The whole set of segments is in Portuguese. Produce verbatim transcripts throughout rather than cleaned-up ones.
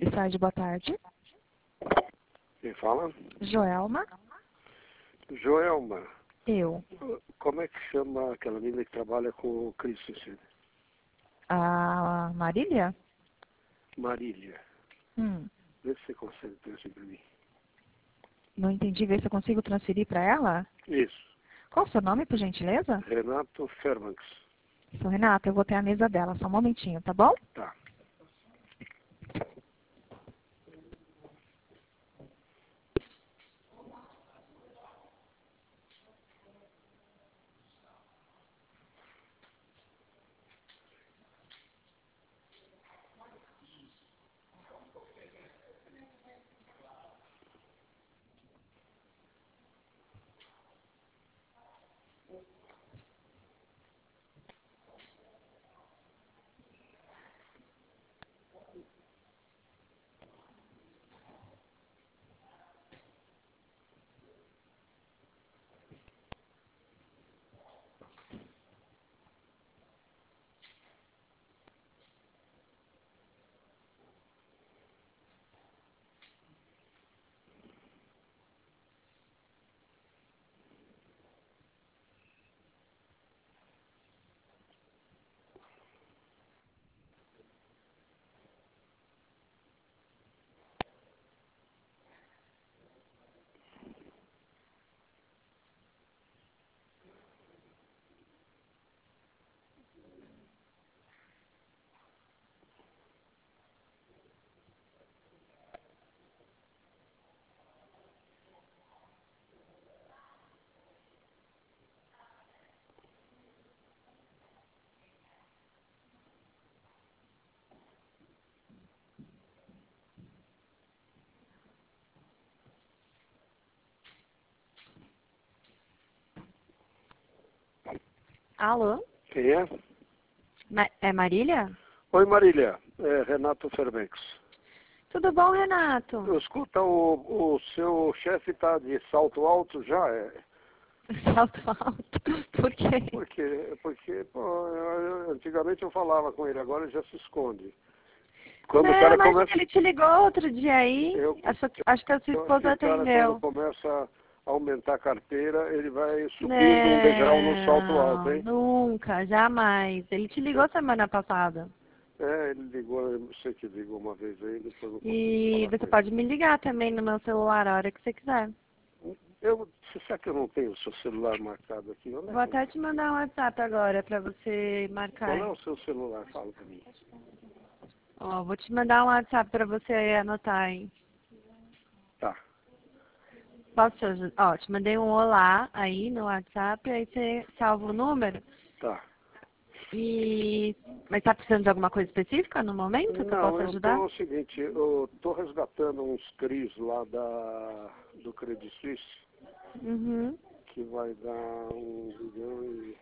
Side, boa tarde. Quem fala? Joelma. Joelma. Eu. Como é que chama aquela menina que trabalha com o Christensen? A Marília? Marília. Hum. Vê se você consegue transferir para mim. Não entendi. Vê se eu consigo transferir para ela. Isso. Qual o seu nome, por gentileza? Renato Fermanx. Sou Renata, eu vou ter a mesa dela. Só um momentinho, tá bom? Tá. Alô? Quem é? Ma é Marília? Oi, Marília. É Renato Fermanx. Tudo bom, Renato? Escuta, o, o seu chefe está de salto alto já? É? Salto alto. Por quê? Porque, porque pô, eu- antigamente eu falava com ele, agora ele já se esconde. Quando Não, o cara mas começa... ele te ligou outro dia aí. Eu, Acho, que- acho que a sua eu acho que esposa o cara, quando atendeu. começa a aumentar a carteira, ele vai subindo um degrau no salto alto, Não, hein? nunca, jamais. Ele te ligou semana passada. É, ele ligou, eu não sei que ligou uma vez aí, depois não consegui E falar você com ele. pode me ligar também no meu celular a hora que você quiser. Eu, você sabe que eu não tenho o seu celular marcado aqui? Onde é Vou que eu... até te mandar um WhatsApp agora pra você marcar. Qual é o seu celular? Fala pra mim. Ó, vou te mandar um WhatsApp pra você anotar, hein? Tá, Posso te ajudar? Ó, te mandei um olá aí no WhatsApp, aí você salva o número. tá. E... Mas tá precisando de alguma coisa específica no momento que eu Não, possa eu ajudar? tô, é o seguinte, eu tô resgatando uns C R Is lá da, do Credit Suisse, Uhum. que vai dar um milhão e...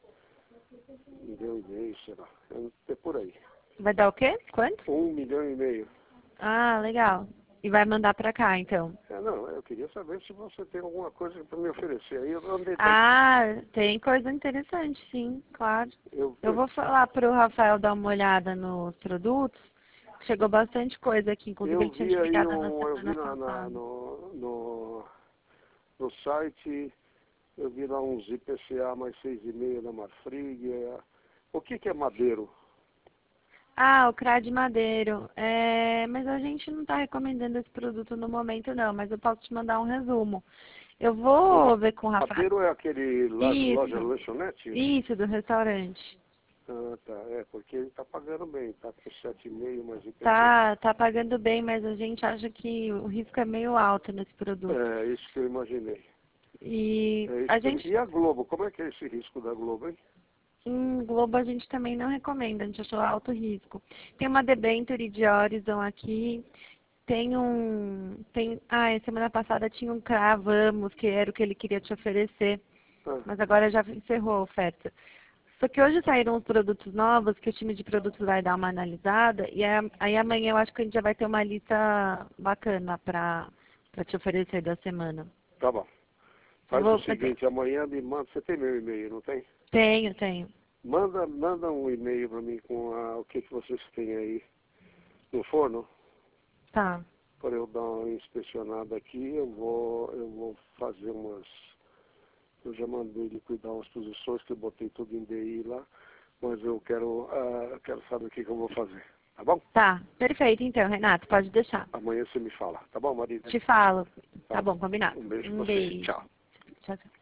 um milhão e meio, sei lá. É por aí. Vai dar o quê? Quanto? Um milhão e meio. Ah, legal. E vai mandar pra cá, então. É, não, eu queria saber se você tem alguma coisa para me oferecer. Aí eu andei... Ah, tem coisa interessante, sim, claro. Eu, Eu vou falar pro Rafael dar uma olhada nos produtos. Chegou bastante coisa aqui, inclusive eu ele tinha vi te aí ligado na um... Eu vi semana na, na- passada. no, no, no site, eu vi lá uns I P C A mais seis vírgula cinco da Marfrig. É, o que, que é madeiro? Ah, o Crad Madeiro. É, mas a gente não está recomendando esse produto no momento, não, mas eu posso te mandar um resumo. Eu vou ver com o Rafael. Madeiro é aquele la- loja Isso, lanchonete? isso, do restaurante. Ah, tá. É, porque ele está pagando bem. Está com sete vírgula cinco mais I P C A. Tá, tá pagando bem, mas a gente acha que o risco é meio alto nesse produto. É, isso que eu imaginei. E É isso a que eu... gente, E a Globo? Como é que é esse risco da Globo, hein? em Globo, a gente também não recomenda, a gente achou alto risco. Tem uma debenture de Horizon aqui, tem um, tem, ah, semana passada tinha um Cravamos, que era o que ele queria te oferecer, Ah, mas agora já encerrou a oferta. Só que hoje saíram os produtos novos, que o time de produtos vai dar uma analisada, e aí, aí amanhã eu acho que a gente já vai ter uma lista bacana para te oferecer da semana. tá bom. Eu Faz o vou, eu te- seguinte, amanhã me manda... Você tem meu e-mail, não tem? tenho, tenho. Manda, manda um e-mail para mim com a, o que, que vocês têm aí no forno. Tá. para eu dar uma inspecionada aqui. Eu vou, eu vou fazer umas... Eu já mandei ele cuidar umas posições, que eu botei tudo em D I lá, mas eu quero, uh, quero saber o que, que eu vou fazer. Tá bom? Tá, perfeito então, Renato, pode deixar. Amanhã você me fala. Tá bom, Marisa? Te falo. Tá Tá. bom, combinado. Um beijo Um pra você. beijo. Tchau. Tchau, tchau.